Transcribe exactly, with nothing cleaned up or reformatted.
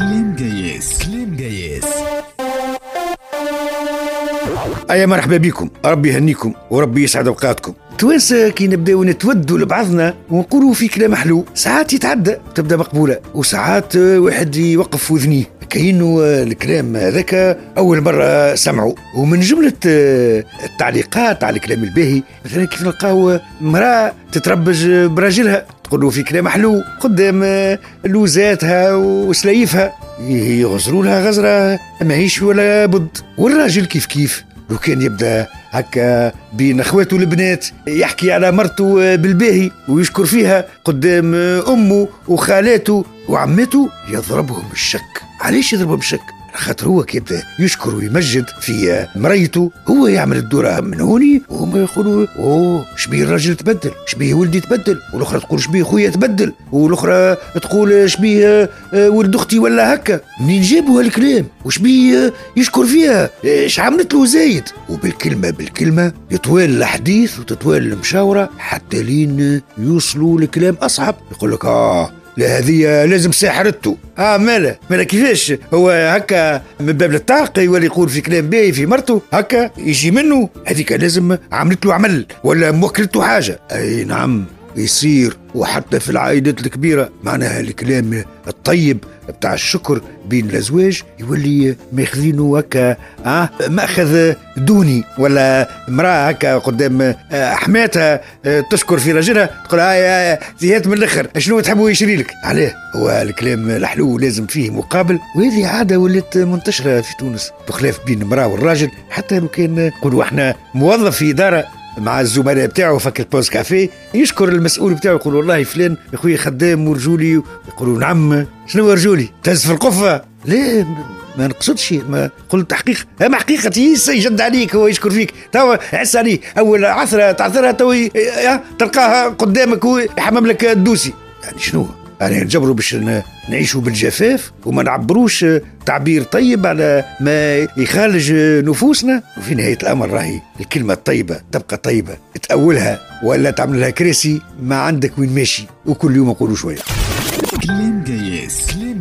كلام جياس كلام جياس. أيا مرحبا بكم، ربي يهنيكم وربي يسعد أوقاتكم. توانسة كي نبداو نتودوا لبعضنا ونقولوا في كلام حلو، ساعات يتعدى تبدا مقبولة، وساعات واحد يوقف وذنيه كأنه الكلام هذاك أول مرة سمعوا. ومن جملة التعليقات على الكلام الباهي مثلا كيف نلقاو مرأة تتربج براجلها تقولوا في كلام حلو قدام لوزاتها وسلايفها، يغزروا لها غزرة ما هيش ولا بد. والراجل كيف كيف لو كان يبدأ هكا بين اخواته البنات يحكي على مرته بالباهي ويشكر فيها قدام امه وخالاته وعمته، يضربهم الشك. علاش يضربهم الشك؟ خاطر هو كيبدا يشكر ويمجد في مريته، هو يعمل الدورة من هوني وهم يقولوا اوه شبيه الراجل تبدل، شبيه ولدي تبدل، والاخرى تقول شبيه خويا تبدل، والاخرى تقول شبيه ولد اختي ولا هكا. منين جابوا هالكلام؟ وشبيه يشكر فيها؟ ايش عملت له زايد؟ وبالكلمة بالكلمة يطول الحديث وتطول المشاورة حتى لين يوصلوا لكلام أصعب. يقول لك آه لا هذه لازم ساحرته. اه مالا مالا كيفاش هو هكا من باب الطاق يولي يقول في كلام باهي في مرته هكا يجي منه؟ هذيك لازم عملت له عمل ولا موكلته حاجة. اي نعم يصير، وحتى في العائلات الكبيرة معناها الكلام الطيب بتاع الشكر بين الأزواج يولي ماخذينه هكا آه مأخذ دوني، ولا امرأة هكا قدام حماتها تشكر في رجلها تقول آه زيات من الآخر شنو تحبوا يشري لك عليه. هو الكلام الحلو لازم فيه مقابل، وهذه عادة ولت منتشرة في تونس بخلاف بين المرأة والراجل. حتى لو كان نقولوا احنا موظف في إدارة مع الزملاء بتاعه فك البوز كافيه يشكر المسؤول بتاعه يقول والله فلان يا اخوي خدام ورجولي، يقولوا نعم شنو رجولي تهز في القفه؟ لا ما نقصدش، ما قلت حقيقه ما حقيقتي يجد عليك هو يشكر فيك توا عس عليه اول عثره تعثرها تو تلقاها قدامك ويحمم لك الدوسي. يعني شنو يعني نجبروا باش نعيشوا بالجفاف وما نعبروش تعبير طيب على ما يخالج نفوسنا؟ وفي نهاية الأمر راهي الكلمة الطيبة تبقى طيبة، تأولها ولا تعمل لها كراسي ما عندك وين ماشي، وكل يوم أقولوا شوية كلام جياس.